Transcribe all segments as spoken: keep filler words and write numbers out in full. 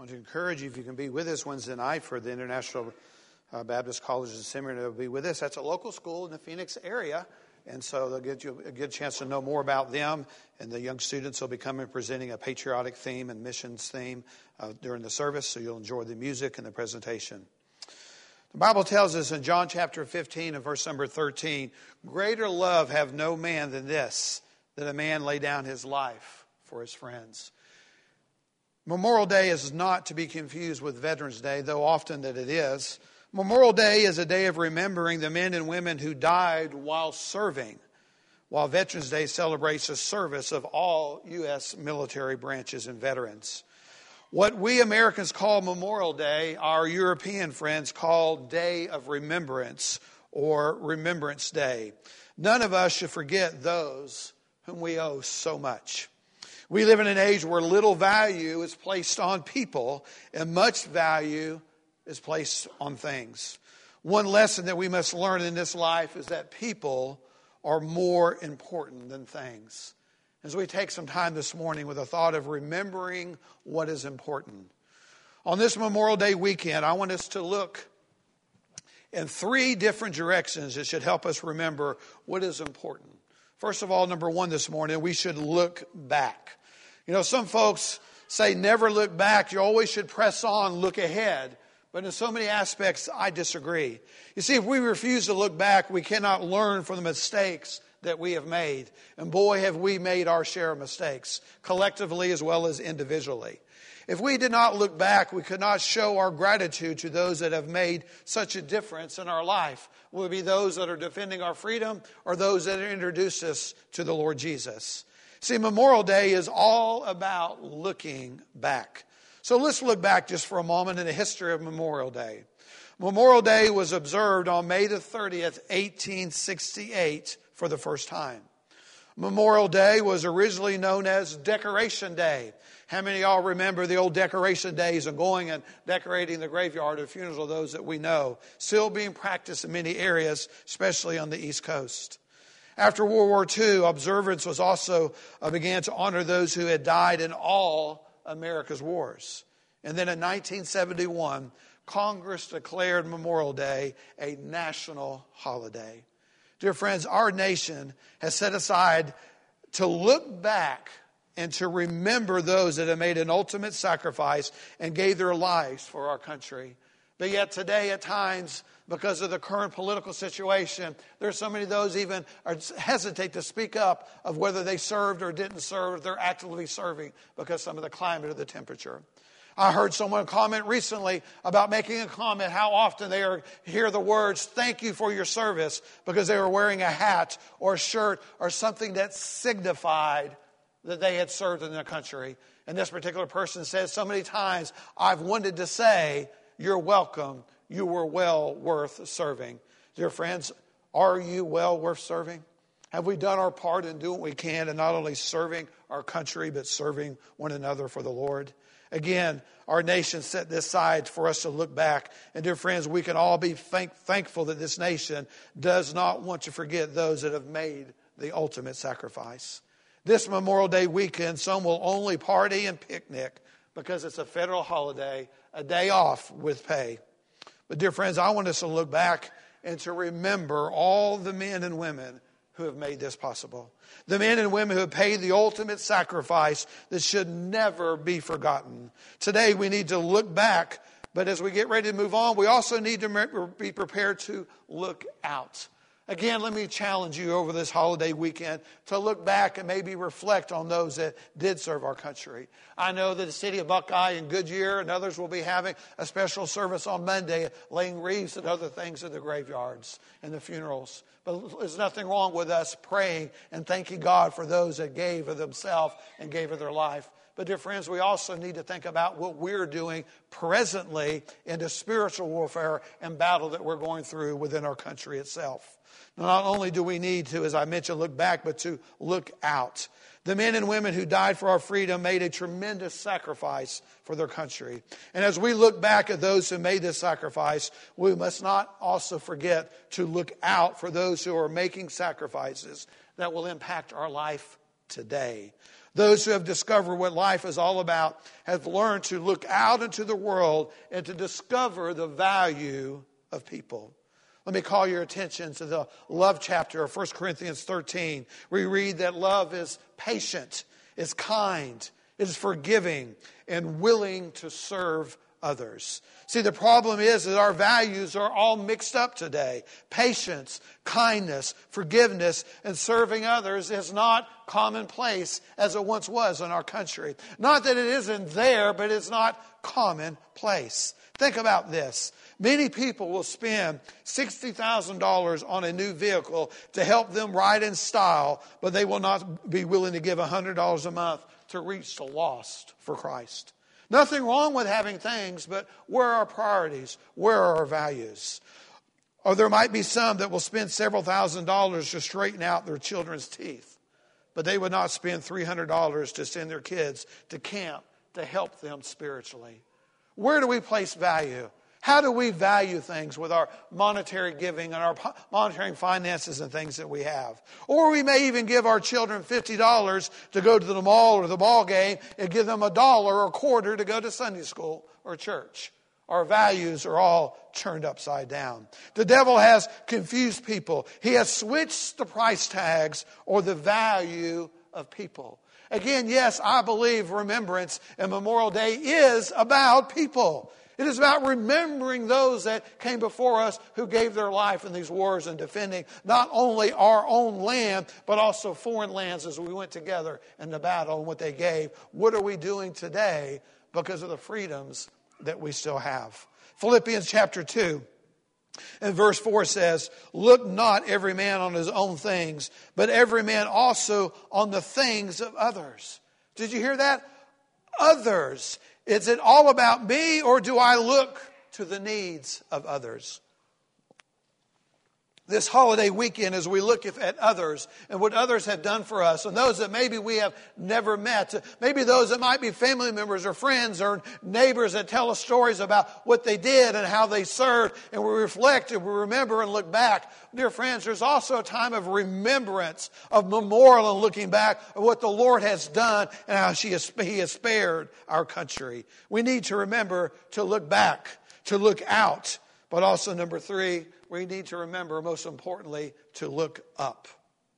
want to encourage you, if you can be with us Wednesday night for the International uh, Baptist College and Seminary, they'll be with us. That's a local school in the Phoenix area, and so they'll get you a good chance to know more about them. And the young students will be coming presenting a patriotic theme and missions theme uh, during the service, so you'll enjoy the music and the presentation. The Bible tells us in John chapter fifteen and verse number thirteen, greater love have no man than this, that a man lay down his life for his friends. Memorial Day is not to be confused with Veterans Day, though often that it is. Memorial Day is a day of remembering the men and women who died while serving, while Veterans Day celebrates the service of all U S military branches and veterans. What we Americans call Memorial Day, our European friends call Day of Remembrance or Remembrance Day. None of us should forget those whom we owe so much. We live in an age where little value is placed on people and much value is placed on things. One lesson that we must learn in this life is that people are more important than things. As we take some time this morning with a thought of remembering what is important. On this Memorial Day weekend, I want us to look in three different directions that should help us remember what is important. First of all, number one this morning, we should look back. You know, some folks say never look back. You always should press on, look ahead. But in so many aspects, I disagree. You see, if we refuse to look back, we cannot learn from the mistakes that we have made. And boy, have we made our share of mistakes, collectively as well as individually. If we did not look back, we could not show our gratitude to those that have made such a difference in our life. Will it be those that are defending our freedom or those that have introduced us to the Lord Jesus? See, Memorial Day is all about looking back. So let's look back just for a moment in the history of Memorial Day. Memorial Day was observed on May the thirtieth, eighteen sixty-eight for the first time. Memorial Day was originally known as Decoration Day. How many of y'all remember the old decoration days and going and decorating the graveyard or funerals of those that we know? Still being practiced in many areas, especially on the East Coast. After World War Two, observance was also uh, began to honor those who had died in all America's wars. And then in nineteen seventy-one, Congress declared Memorial Day a national holiday. Dear friends, our nation has set aside to look back and to remember those that have made an ultimate sacrifice and gave their lives for our country. But yet today at times, because of the current political situation, there are so many of those even are hesitate to speak up of whether they served or didn't serve. They're actively serving because some of the climate or the temperature. I heard someone comment recently about making a comment how often they are, hear the words, thank you for your service, because they were wearing a hat or a shirt or something that signified that they had served in their country. And this particular person says, so many times I've wanted to say, you're welcome. You were well worth serving. Dear friends, are you well worth serving? Have we done our part in doing what we can in not only serving our country, but serving one another for the Lord? Again, our nation set this aside for us to look back. And dear friends, we can all be thank- thankful that this nation does not want to forget those that have made the ultimate sacrifice. This Memorial Day weekend, some will only party and picnic because it's a federal holiday, a day off with pay. But dear friends, I want us to look back and to remember all the men and women who have made this possible. The men and women who have paid the ultimate sacrifice that should never be forgotten. Today we need to look back, but as we get ready to move on, we also need to be prepared to look out. Again, let me challenge you over this holiday weekend to look back and maybe reflect on those that did serve our country. I know that the city of Buckeye and Goodyear and others will be having a special service on Monday, laying wreaths and other things in the graveyards and the funerals. But there's nothing wrong with us praying and thanking God for those that gave of themselves and gave of their life. But dear friends, we also need to think about what we're doing presently in the spiritual warfare and battle that we're going through within our country itself. Not only do we need to, as I mentioned, look back, but to look out. The men and women who died for our freedom made a tremendous sacrifice for their country. And as we look back at those who made this sacrifice, we must not also forget to look out for those who are making sacrifices that will impact our life today. Those who have discovered what life is all about have learned to look out into the world and to discover the value of people. Let me call your attention to the love chapter of First Corinthians thirteen. We read that love is patient, is kind, is forgiving, and willing to serve others. See, the problem is that our values are all mixed up today. Patience, kindness, forgiveness, and serving others is not commonplace as it once was in our country. Not that it isn't there, but it's not commonplace. Think about this. Many people will spend sixty thousand dollars on a new vehicle to help them ride in style, but they will not be willing to give one hundred dollars a month to reach the lost for Christ. Nothing wrong with having things, but where are our priorities? Where are our values? Or there might be some that will spend several thousand dollars to straighten out their children's teeth, but they would not spend three hundred dollars to send their kids to camp to help them spiritually. Where do we place value? How do we value things with our monetary giving and our monetary finances and things that we have? Or we may even give our children fifty dollars to go to the mall or the ball game and give them a dollar or a quarter to go to Sunday school or church. Our values are all turned upside down. The devil has confused people. He has switched the price tags or the value of people. Again, yes, I believe Remembrance and Memorial Day is about people. It is about remembering those that came before us who gave their life in these wars and defending not only our own land, but also foreign lands as we went together in the battle and what they gave. What are we doing today because of the freedoms that we still have? Philippians chapter two and verse four says, "Look not every man on his own things, but every man also on the things of others." Did you hear that? Others. Is it all about me, or do I look to the needs of others? This holiday weekend, as we look at others and what others have done for us, and those that maybe we have never met, maybe those that might be family members or friends or neighbors that tell us stories about what they did and how they served, and we reflect and we remember and look back. Dear friends, there's also a time of remembrance, of memorial and looking back of what the Lord has done and how she has, He has spared our country. We need to remember to look back, to look out, but also, number three, we need to remember, most importantly, to look up.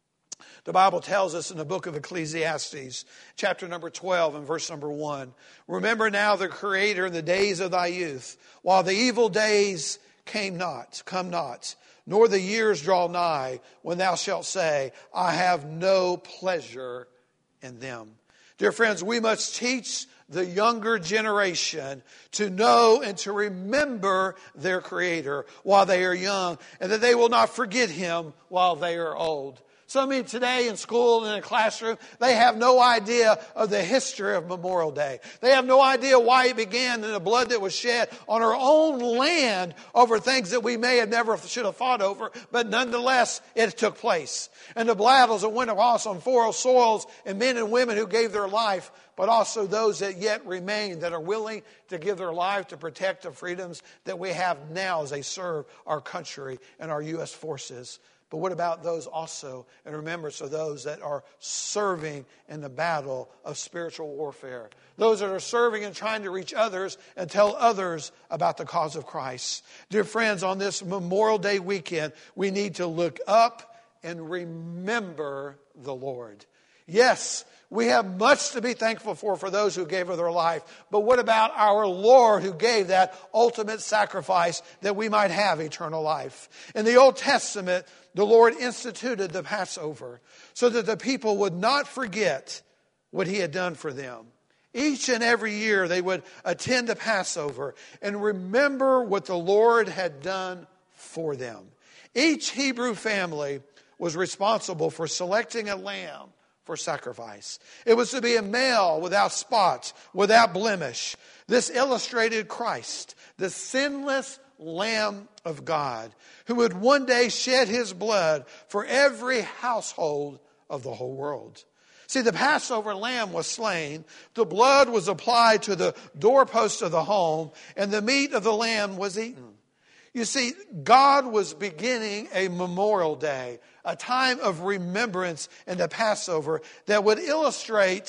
The Bible tells us in the book of Ecclesiastes, chapter number twelve and verse number one, "Remember now the Creator in the days of thy youth, while the evil days came not, come not, nor the years draw nigh, when thou shalt say, I have no pleasure in them." Dear friends, we must teach the younger generation to know and to remember their Creator while they are young, and that they will not forget Him while they are old. Some of today in school and in a classroom, they have no idea of the history of Memorial Day. They have no idea why it began and the blood that was shed on our own land over things that we may have never should have fought over, but nonetheless, it took place. And the battles that went across on foreign soils, and men and women who gave their life, but also those that yet remain, that are willing to give their life to protect the freedoms that we have now as they serve our country and our U S forces. But what about those also, and remembrance of those that are serving in the battle of spiritual warfare? Those that are serving and trying to reach others and tell others about the cause of Christ. Dear friends, on this Memorial Day weekend, we need to look up and remember the Lord. Yes, we have much to be thankful for for those who gave of their life. But what about our Lord who gave that ultimate sacrifice that we might have eternal life? In the Old Testament, the Lord instituted the Passover so that the people would not forget what He had done for them. Each and every year they would attend the Passover and remember what the Lord had done for them. Each Hebrew family was responsible for selecting a lamb for sacrifice. It was to be a male without spot, without blemish. This illustrated Christ, the sinless Lamb of God, who would one day shed His blood for every household of the whole world. See, the Passover lamb was slain, the blood was applied to the doorpost of the home, and the meat of the lamb was eaten. You see, God was beginning a Memorial Day, a time of remembrance in the Passover that would illustrate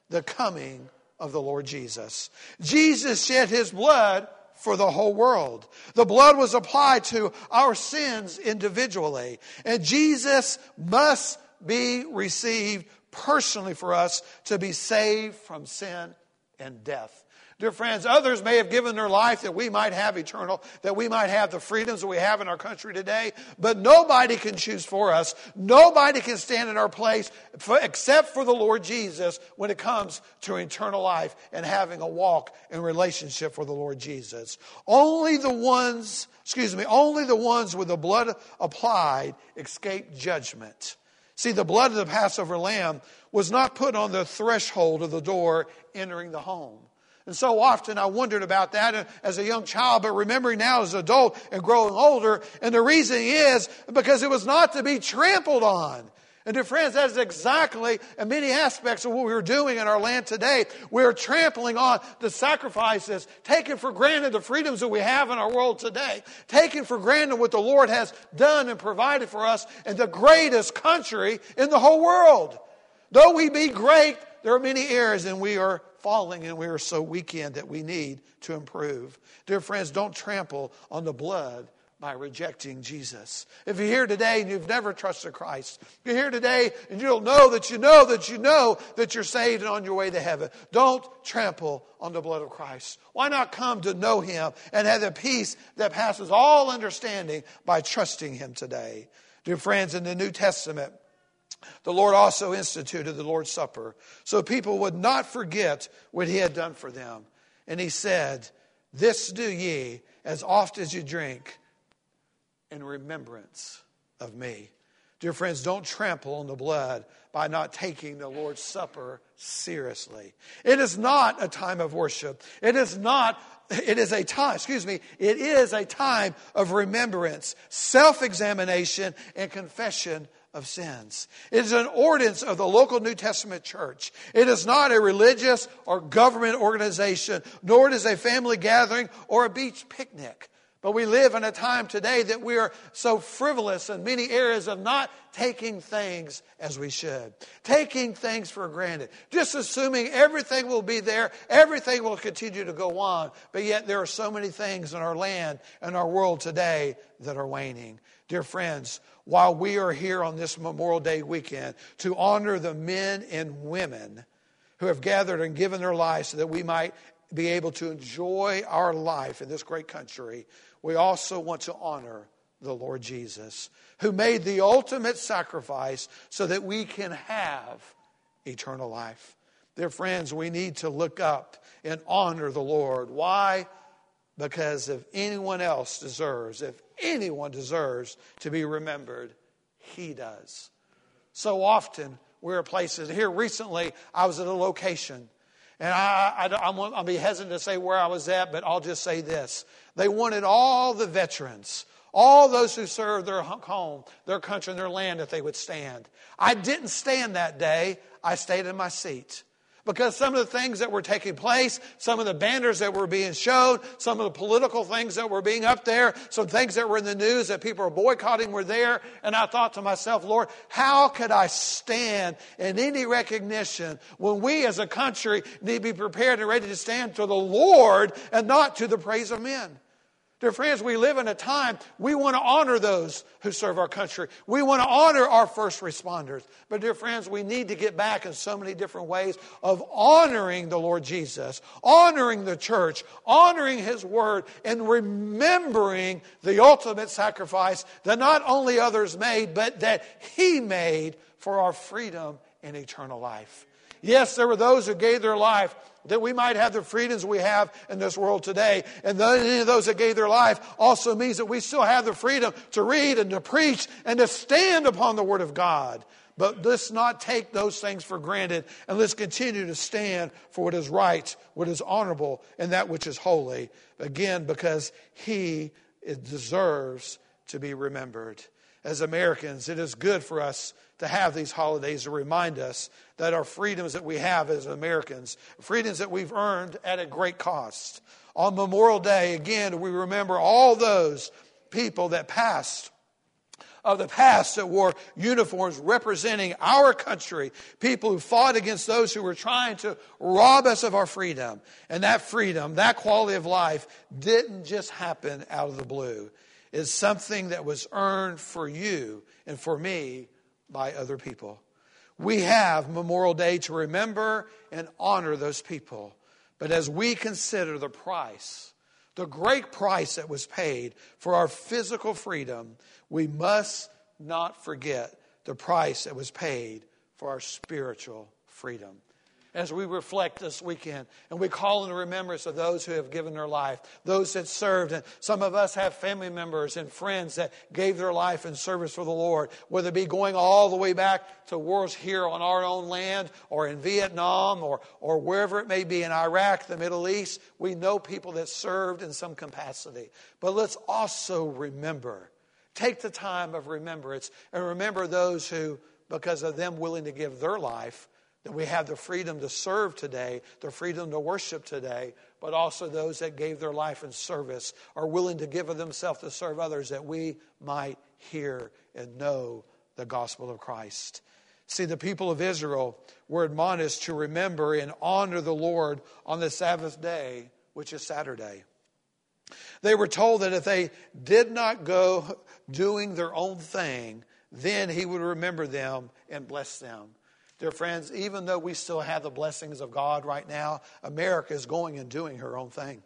the coming of the Lord Jesus. Jesus shed his blood for the whole world. The blood was applied to our sins individually. And Jesus must be received personally for us to be saved from sin and death. Dear friends, others may have given their life that we might have eternal, that we might have the freedoms that we have in our country today, but nobody can choose for us. Nobody can stand in our place for, except for the Lord Jesus when it comes to eternal life and having a walk in relationship with the Lord Jesus. Only the ones, excuse me, only the ones with the blood applied escape judgment. See, the blood of the Passover lamb was not put on the threshold of the door entering the home. And so often I wondered about that as a young child, but remembering now as an adult and growing older. And the reason is because it was not to be trampled on. And dear friends, that is exactly in many aspects of what we're doing in our land today. We're trampling on the sacrifices, taking for granted the freedoms that we have in our world today, taking for granted what the Lord has done and provided for us in the greatest country in the whole world. Though we be great, there are many areas and we are falling and we are so weak in that we need to improve. Dear friends, don't trample on the blood by rejecting Jesus. If you're here today and you've never trusted Christ, if you're here today and you don't know that you know that you know that you're saved and on your way to heaven, don't trample on the blood of Christ. Why not come to know Him and have the peace that passes all understanding by trusting Him today? Dear friends, in the New Testament, the Lord also instituted the Lord's Supper so people would not forget what He had done for them. And He said, "This do ye as oft as you drink in remembrance of me." Dear friends, don't trample on the blood by not taking the Lord's Supper seriously. It is not a time of worship. It is not, it is a time, excuse me, it is a time of remembrance, self-examination, and confession of sins. It is an ordinance of the local New Testament church. It is not a religious or government organization, nor it is a family gathering or a beach picnic. But we live in a time today that we are so frivolous in many areas of not taking things as we should. Taking things for granted. Just assuming everything will be there, everything will continue to go on. But yet there are so many things in our land and our world today that are waning. Dear friends, while we are here on this Memorial Day weekend to honor the men and women who have gathered and given their lives so that we might be able to enjoy our life in this great country, we also want to honor the Lord Jesus, who made the ultimate sacrifice so that we can have eternal life. Dear friends, we need to look up and honor the Lord. Why? Because if anyone else deserves, if anyone deserves to be remembered, He does. So often we're at places. Here recently, I was at a location. And I, I, I'm, I'll be hesitant to say where I was at, but I'll just say this. They wanted all the veterans, all those who served their home, their country, and their land, if they would stand. I didn't stand that day. I stayed in my seat. Because some of the things that were taking place, some of the banners that were being showed, some of the political things that were being up there, some things that were in the news that people were boycotting were there. And I thought to myself, Lord, how could I stand in any recognition when we as a country need to be prepared and ready to stand to the Lord and not to the praise of men? Dear friends, we live in a time we want to honor those who serve our country. We want to honor our first responders. But dear friends, we need to get back in so many different ways of honoring the Lord Jesus, honoring the church, honoring His word, and remembering the ultimate sacrifice that not only others made, but that He made for our freedom and eternal life. Yes, there were those who gave their life that we might have the freedoms we have in this world today. And any of those that gave their life also means that we still have the freedom to read and to preach and to stand upon the Word of God. But let's not take those things for granted, and let's continue to stand for what is right, what is honorable, and that which is holy. Again, because He deserves to be remembered. As Americans, it is good for us to have these holidays to remind us that our freedoms that we have as Americans, freedoms that we've earned at a great cost. On Memorial Day, again, we remember all those people that passed of the past that wore uniforms representing our country, people who fought against those who were trying to rob us of our freedom. And that freedom, that quality of life, didn't just happen out of the blue. It's something that was earned for you and for me by other people. We have Memorial Day to remember and honor those people. But as we consider the price, the great price that was paid for our physical freedom, we must not forget the price that was paid for our spiritual freedom. As we reflect this weekend and we call in remembrance of those who have given their life, those that served, and some of us have family members and friends that gave their life in service for the Lord, whether it be going all the way back to wars here on our own land or in Vietnam or, or wherever it may be in Iraq, the Middle East. We know people that served in some capacity. But let's also remember, take the time of remembrance and remember those who, because of them willing to give their life, that we have the freedom to serve today, the freedom to worship today, but also those that gave their life in service are willing to give of themselves to serve others that we might hear and know the gospel of Christ. See, the people of Israel were admonished to remember and honor the Lord on the Sabbath day, which is Saturday. They were told that if they did not go doing their own thing, then he would remember them and bless them. Dear friends, even though we still have the blessings of God right now, America is going and doing her own thing.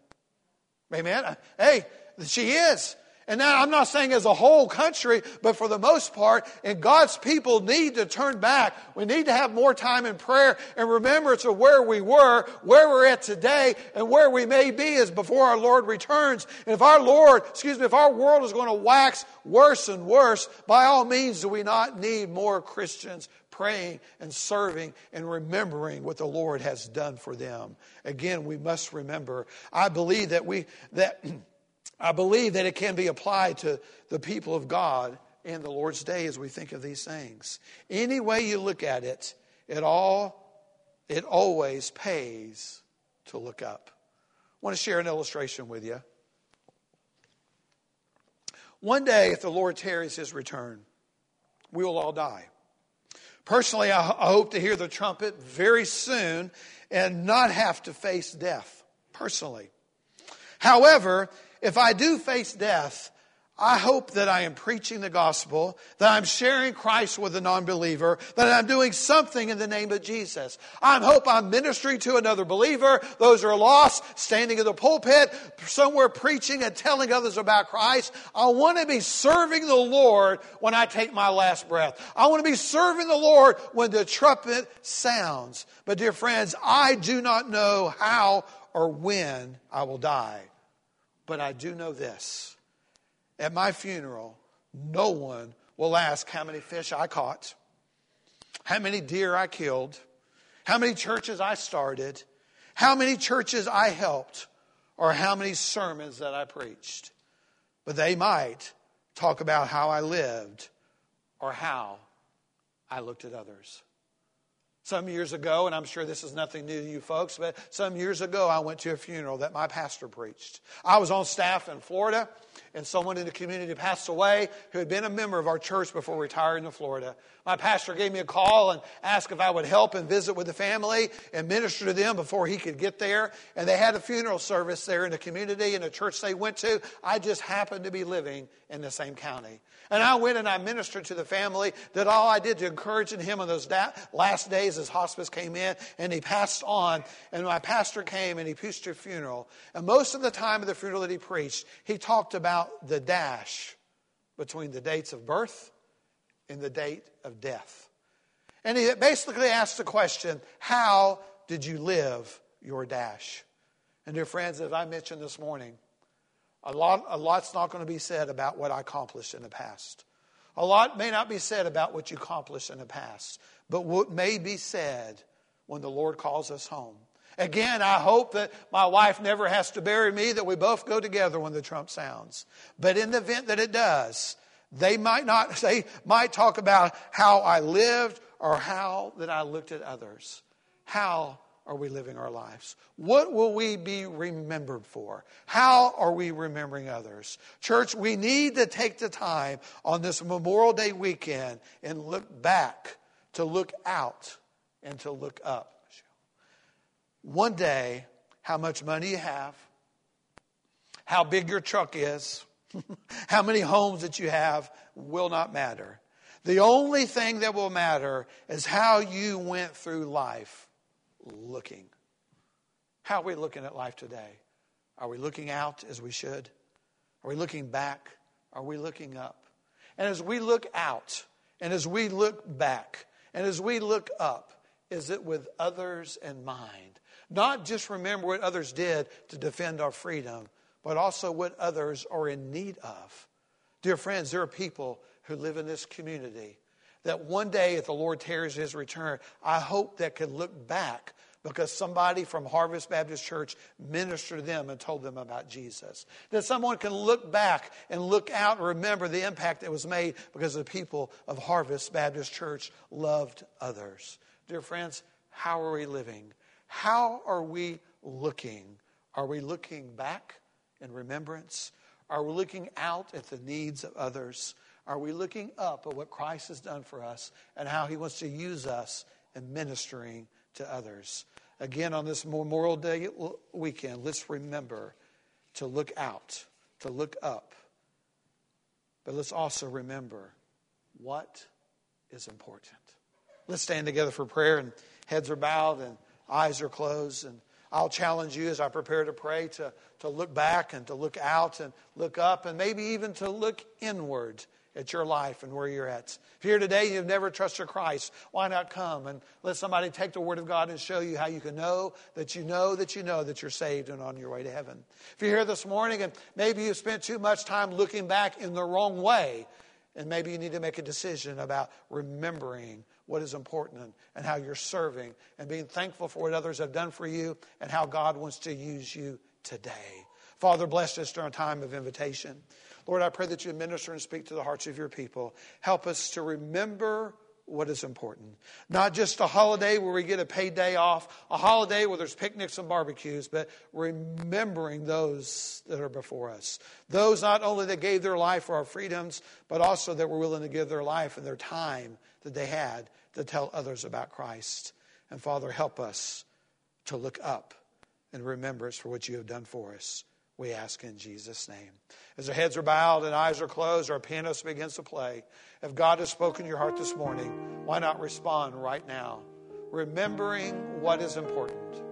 Amen? Hey, she is. And now I'm not saying as a whole country, but for the most part, and God's people need to turn back. We need to have more time in prayer and remembrance of where we were, where we're at today, and where we may be as before our Lord returns. And if our Lord, excuse me, if our world is going to wax worse and worse, by all means do we not need more Christians praying and serving and remembering what the Lord has done for them. Again, we must remember. I believe that we that I believe that it can be applied to the people of God in the Lord's day as we think of these things. Any way you look at it, it all it always pays to look up. I want to share an illustration with you. One day, if the Lord tarries his return, we will all die. Personally, I hope to hear the trumpet very soon and not have to face death, personally. However, if I do face death, I hope that I am preaching the gospel, that I'm sharing Christ with a non-believer, that I'm doing something in the name of Jesus. I hope I'm ministering to another believer, those who are lost, standing in the pulpit, somewhere preaching and telling others about Christ. I want to be serving the Lord when I take my last breath. I want to be serving the Lord when the trumpet sounds. But dear friends, I do not know how or when I will die. But I do know this. At my funeral, no one will ask how many fish I caught, how many deer I killed, how many churches I started, how many churches I helped, or how many sermons that I preached. But they might talk about how I lived or how I looked at others. Some years ago, and I'm sure this is nothing new to you folks, but some years ago I went to a funeral that my pastor preached. I was on staff in Florida, and someone in the community passed away who had been a member of our church before retiring to Florida. My pastor gave me a call and asked if I would help and visit with the family and minister to them before he could get there. And they had a funeral service there in the community in the church they went to. I just happened to be living in the same county. And I went and I ministered to the family, did all I did to encourage him in those da- last days as hospice came in, and he passed on. And my pastor came and he preached a funeral. And most of the time of the funeral that he preached, he talked about the dash between the dates of birth and the date of death. And he basically asked the question, how did you live your dash? And dear friends, as I mentioned this morning, A lot, a lot's not going to be said about what I accomplished in the past. A lot may not be said about what you accomplished in the past. But what may be said when the Lord calls us home. Again, I hope that my wife never has to bury me, that we both go together when the trump sounds. But in the event that it does, they might not, they might talk about how I lived or how that I looked at others. How are we living our lives? What will we be remembered for? How are we remembering others? Church, we need to take the time on this Memorial Day weekend and look back, to look out, and to look up. One day, how much money you have, how big your truck is, how many homes that you have will not matter. The only thing that will matter is how you went through life looking. How are we looking at life today? Are we looking out as we should? Are we looking back? Are we looking up? And as we look out, and as we look back, and as we look up, is it with others in mind? Not just remember what others did to defend our freedom, but also what others are in need of. Dear friends, there are people who live in this community that one day, if the Lord tarries his return, I hope that could look back because somebody from Harvest Baptist Church ministered to them and told them about Jesus. That someone can look back and look out and remember the impact that was made because the people of Harvest Baptist Church loved others. Dear friends, how are we living? How are we looking? Are we looking back in remembrance? Are we looking out at the needs of others? Are we looking up at what Christ has done for us and how he wants to use us in ministering to others? Again, on this Memorial Day weekend, let's remember to look out, to look up. But let's also remember what is important. Let's stand together for prayer, and heads are bowed and eyes are closed. And I'll challenge you as I prepare to pray to, to look back and to look out and look up and maybe even to look inward at your life and where you're at. If you're here today and you've never trusted Christ, why not come and let somebody take the Word of God and show you how you can know that you know that you know that you're saved and on your way to heaven. If you're here this morning and maybe you've spent too much time looking back in the wrong way, and maybe you need to make a decision about remembering what is important and how you're serving and being thankful for what others have done for you and how God wants to use you today. Father, bless us during a time of invitation. Lord, I pray that you minister and speak to the hearts of your people. Help us to remember what is important. Not just a holiday where we get a paid day off, a holiday where there's picnics and barbecues, but remembering those that are before us. Those not only that gave their life for our freedoms, but also that were willing to give their life and their time that they had to tell others about Christ. And Father, help us to look up in remembrance for what you have done for us. We ask in Jesus' name. As our heads are bowed and eyes are closed, our pianist begins to play. If God has spoken to your heart this morning, why not respond right now? Remembering what is important.